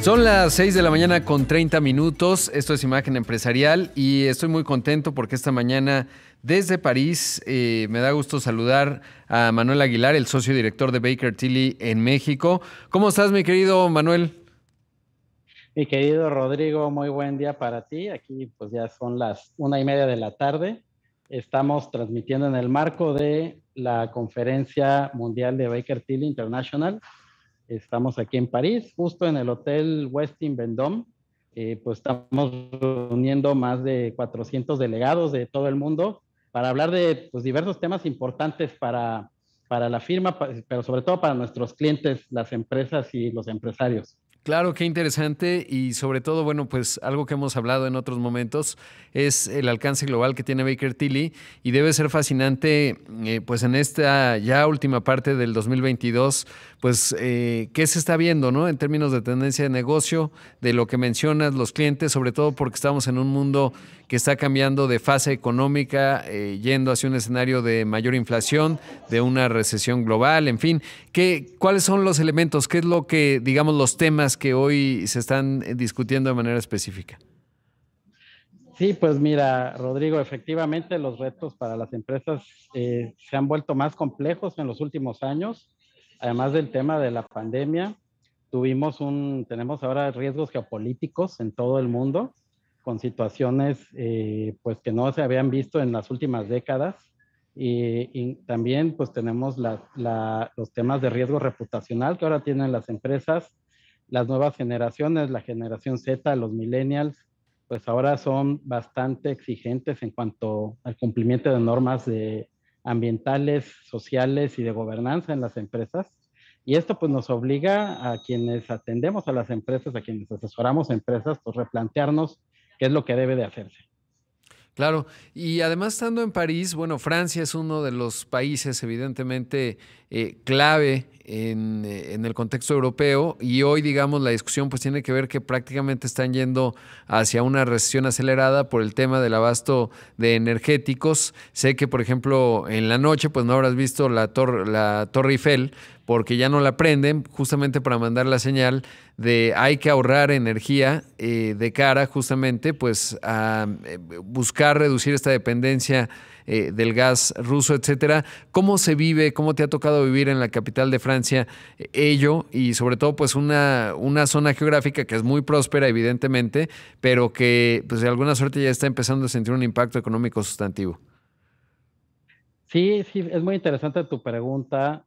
Son las 6 de la mañana con 30 minutos. Esto es Imagen Empresarial y estoy muy contento porque esta mañana desde París me da gusto saludar a Manuel Aguilar, el socio director de Baker Tilly en México. ¿Cómo estás, mi querido Manuel? Mi querido Rodrigo, muy buen día para ti. Aquí pues ya son las 1:30 de la tarde. Estamos transmitiendo en el marco de la Conferencia Mundial de Baker Tilly International. Estamos aquí en París, justo en el Hotel Westin Vendôme. Pues estamos reuniendo más de 400 delegados de todo el mundo para hablar de pues, diversos temas importantes para la firma, pero sobre todo para nuestros clientes, las empresas y los empresarios. Claro, qué interesante y sobre todo, bueno, pues algo que hemos hablado en otros momentos es el alcance global que tiene Baker Tilly y debe ser fascinante, pues en esta ya última parte del 2022, pues qué se está viendo, ¿no? En términos de tendencia de negocio, de lo que mencionas, los clientes, sobre todo porque estamos en un mundo que está cambiando de fase económica, yendo hacia un escenario de mayor inflación, de una recesión global, en fin. ¿Cuáles son los elementos? ¿Qué es lo que, digamos, los temas que hoy se están discutiendo de manera específica? Sí, pues mira, Rodrigo, efectivamente los retos para las empresas se han vuelto más complejos en los últimos años, además del tema de la pandemia. Tenemos ahora riesgos geopolíticos en todo el mundo, con situaciones pues que no se habían visto en las últimas décadas. Y también pues tenemos los temas de riesgo reputacional que ahora tienen las empresas, las nuevas generaciones, la generación Z, los millennials, pues ahora son bastante exigentes en cuanto al cumplimiento de normas ambientales, sociales y de gobernanza en las empresas. Y esto pues nos obliga a quienes atendemos a las empresas, a quienes asesoramos a empresas, pues replantearnos qué es lo que debe de hacerse. Claro, y además estando en París, bueno, Francia es uno de los países evidentemente clave en el contexto europeo y hoy, digamos, la discusión pues tiene que ver que prácticamente están yendo hacia una recesión acelerada por el tema del abasto de energéticos. Sé que, por ejemplo, en la noche pues no habrás visto la Torre Eiffel porque ya no la prenden justamente para mandar la señal de hay que ahorrar energía de cara justamente pues a buscar reducir esta dependencia del gas ruso, etcétera. ¿Cómo se vive, cómo te ha tocado vivir en la capital de Francia ello y sobre todo pues una zona geográfica que es muy próspera evidentemente, pero que pues de alguna suerte ya está empezando a sentir un impacto económico sustantivo? Sí, sí, es muy interesante tu pregunta,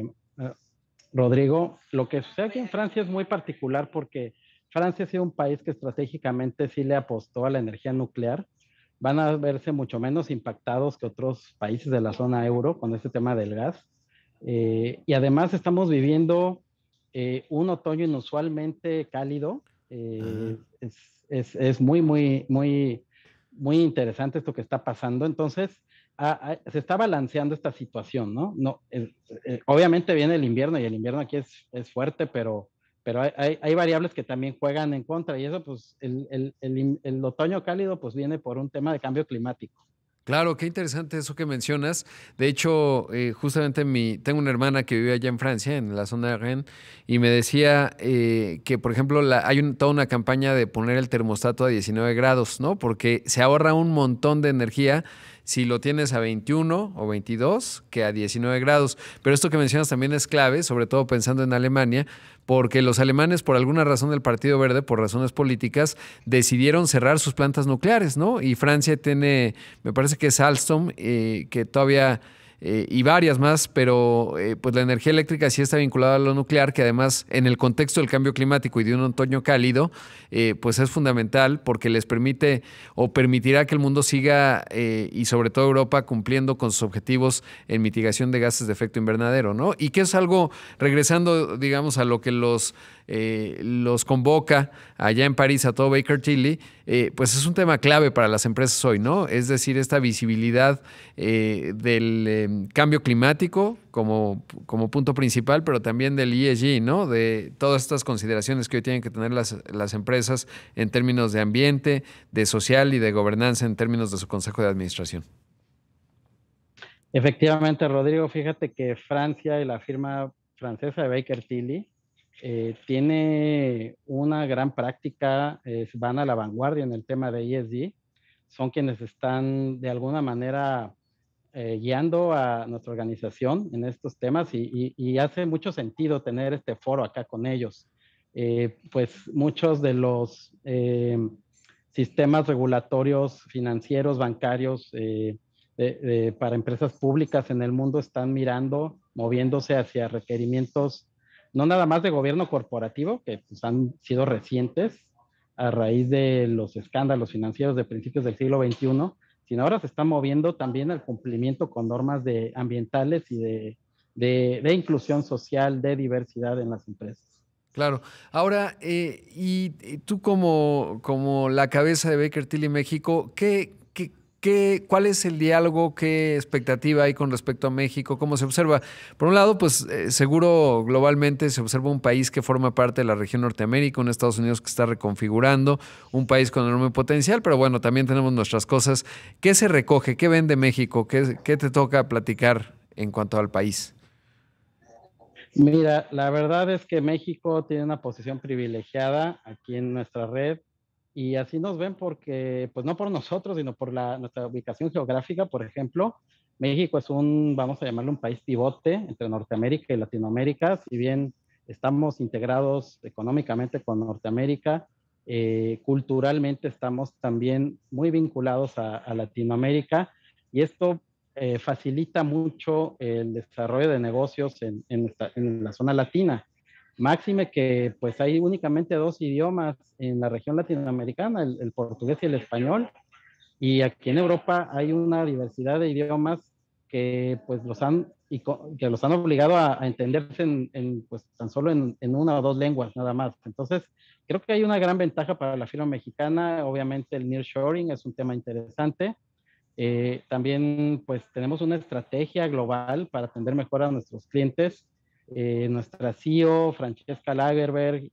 Rodrigo. Lo que sucede aquí en Francia es muy particular porque Francia ha sido un país que estratégicamente sí le apostó a la energía nuclear. Van a verse mucho menos impactados que otros países de la zona euro con este tema del gas. Y además estamos viviendo un otoño inusualmente cálido. Ah. Es muy, muy, muy, muy interesante esto que está pasando. Entonces, se está balanceando esta situación, ¿no? Obviamente viene el invierno y el invierno aquí es fuerte, pero hay variables que también juegan en contra y eso, pues, el otoño cálido, pues, viene por un tema de cambio climático. Claro, qué interesante eso que mencionas. De hecho, justamente tengo una hermana que vive allá en Francia, en la zona de Rennes, y me decía que, por ejemplo, hay toda una campaña de poner el termostato a 19 grados, ¿no? Porque se ahorra un montón de energía si lo tienes a 21 o 22 que a 19 grados. Pero esto que mencionas también es clave, sobre todo pensando en Alemania, porque los alemanes, por alguna razón del Partido Verde, por razones políticas, decidieron cerrar sus plantas nucleares, ¿no? Y Francia tiene, me parece que es Alstom, que todavía, y varias más, pero pues la energía eléctrica sí está vinculada a lo nuclear, que además en el contexto del cambio climático y de un otoño cálido, pues es fundamental porque les permite o permitirá que el mundo siga, y sobre todo Europa, cumpliendo con sus objetivos en mitigación de gases de efecto invernadero, ¿no? Y que es algo, regresando, digamos, a lo que los convoca allá en París a todo Baker Tilly, pues es un tema clave para las empresas hoy, ¿no? Es decir, esta visibilidad del cambio climático como punto principal, pero también del ESG, ¿no? De todas estas consideraciones que hoy tienen que tener las empresas en términos de ambiente, de social y de gobernanza en términos de su consejo de administración. Efectivamente, Rodrigo, fíjate que Francia y la firma francesa de Baker Tilly tiene una gran práctica, van a la vanguardia en el tema de ESG, son quienes están de alguna manera guiando a nuestra organización en estos temas y hace mucho sentido tener este foro acá con ellos. Pues muchos de los sistemas regulatorios financieros, bancarios, para empresas públicas en el mundo están mirando, moviéndose hacia requerimientos, no nada más de gobierno corporativo, que pues, han sido recientes a raíz de los escándalos financieros de principios del siglo XXI, sino ahora se está moviendo también al cumplimiento con normas ambientales y de inclusión social, de diversidad en las empresas. Claro. Ahora, y tú como la cabeza de Baker Tilly México, ¿cuál es el diálogo? ¿Qué expectativa hay con respecto a México? ¿Cómo se observa? Por un lado, pues seguro globalmente se observa un país que forma parte de la región Norteamérica, un Estados Unidos que está reconfigurando, un país con enorme potencial, pero bueno, también tenemos nuestras cosas. ¿Qué se recoge? ¿Qué vende México? ¿Qué te toca platicar en cuanto al país? Mira, la verdad es que México tiene una posición privilegiada aquí en nuestra red y así nos ven porque, pues no por nosotros, sino por nuestra ubicación geográfica, por ejemplo. México es vamos a llamarlo un país pivote entre Norteamérica y Latinoamérica. Si bien estamos integrados económicamente con Norteamérica, culturalmente estamos también muy vinculados a Latinoamérica y esto facilita mucho el desarrollo de negocios en la zona latina. Máxime que pues hay únicamente dos idiomas en la región latinoamericana, el portugués y el español, y aquí en Europa hay una diversidad de idiomas que pues que los han obligado a entenderse pues tan solo en una o dos lenguas nada más. Entonces, creo que hay una gran ventaja para la firma mexicana. Obviamente el nearshoring es un tema interesante. También pues tenemos una estrategia global para atender mejor a nuestros clientes. Nuestra CEO, Francesca Lagerberg,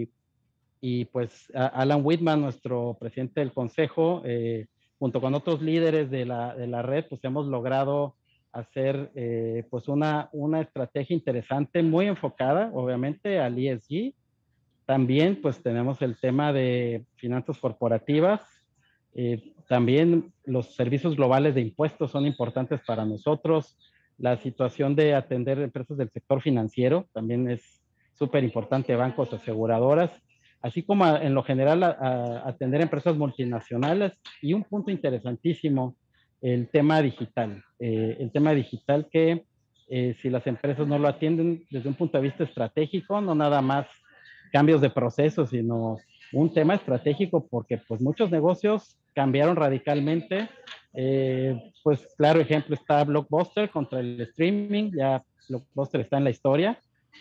y pues Alan Whitman, nuestro presidente del consejo, junto con otros líderes de la red, pues hemos logrado hacer pues una estrategia interesante, muy enfocada obviamente al ESG. También pues tenemos el tema de finanzas corporativas. También los servicios globales de impuestos son importantes para nosotros. La situación de atender empresas del sector financiero también es súper importante, bancos, aseguradoras, así como en lo general atender empresas multinacionales. Y un punto interesantísimo, el tema digital. El tema digital que si las empresas no lo atienden desde un punto de vista estratégico, no nada más cambios de procesos, sino un tema estratégico porque pues muchos negocios cambiaron radicalmente. Pues claro ejemplo está Blockbuster contra el streaming, ya Blockbuster está en la historia,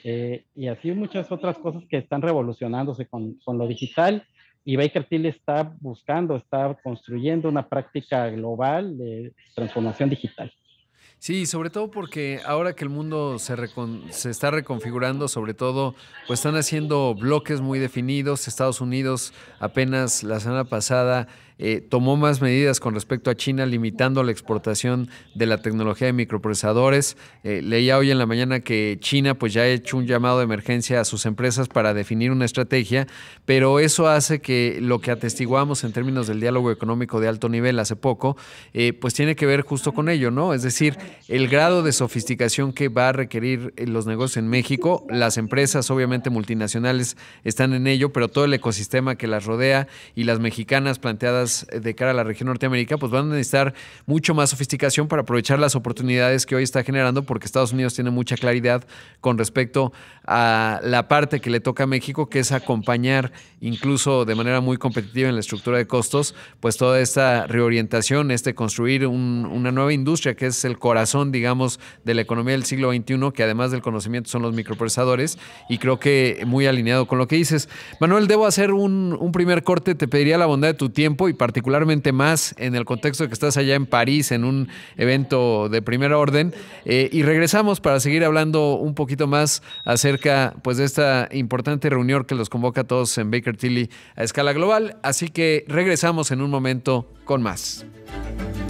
y así muchas otras cosas que están revolucionándose con lo digital, y Baker Tilly está construyendo una práctica global de transformación digital. Sí, sobre todo porque ahora que el mundo se está reconfigurando, sobre todo, pues están haciendo bloques muy definidos. Estados Unidos apenas la semana pasada tomó más medidas con respecto a China, limitando la exportación de la tecnología de microprocesadores. Leía hoy en la mañana que China pues ya ha hecho un llamado de emergencia a sus empresas para definir una estrategia, pero eso hace que lo que atestiguamos en términos del diálogo económico de alto nivel hace poco, pues tiene que ver justo con ello, ¿no? Es decir, el grado de sofisticación que va a requerir los negocios en México. Las empresas, obviamente multinacionales, están en ello, pero todo el ecosistema que las rodea y las mexicanas planteadas de cara a la región Norteamérica, pues van a necesitar mucho más sofisticación para aprovechar las oportunidades que hoy está generando, porque Estados Unidos tiene mucha claridad con respecto a la parte que le toca a México, que es acompañar incluso de manera muy competitiva en la estructura de costos, pues toda esta reorientación, construir una nueva industria que es el corazón, digamos, de la economía del siglo XXI, que además del conocimiento son los microprocesadores, y creo que muy alineado con lo que dices. Manuel, debo hacer un primer corte, te pediría la bondad de tu tiempo y particularmente más en el contexto de que estás allá en París en un evento de primera orden, y regresamos para seguir hablando un poquito más acerca pues de esta importante reunión que los convoca a todos en Baker Tilly a escala global, así que regresamos en un momento con más.